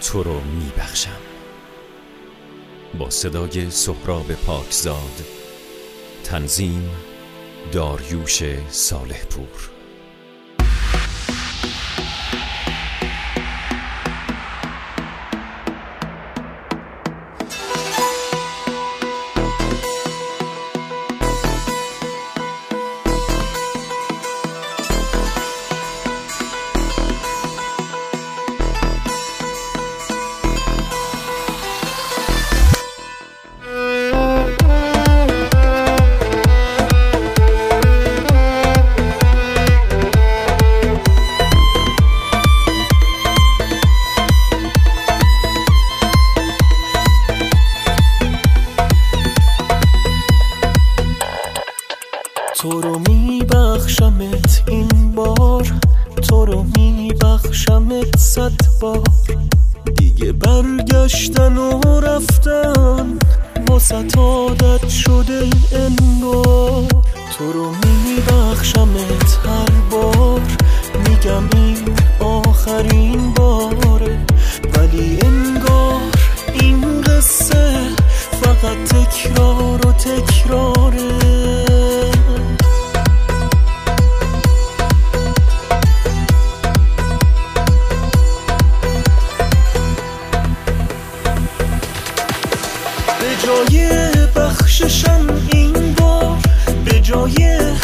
تو رو میبخشم. با صدای سهراب پاکزاد، تنظیم داریوش صالح پور. تو رو میبخشمت این بار، تو رو میبخشمت 100 بار. دیگه برگشتن و رفتن واسه عادت شده انگار. تو رو میبخشمت هر بار، میگم این آخرین باره، ولی انگار این قصه فقط تکرار و تکراره. به جای بخششم این بار، به جای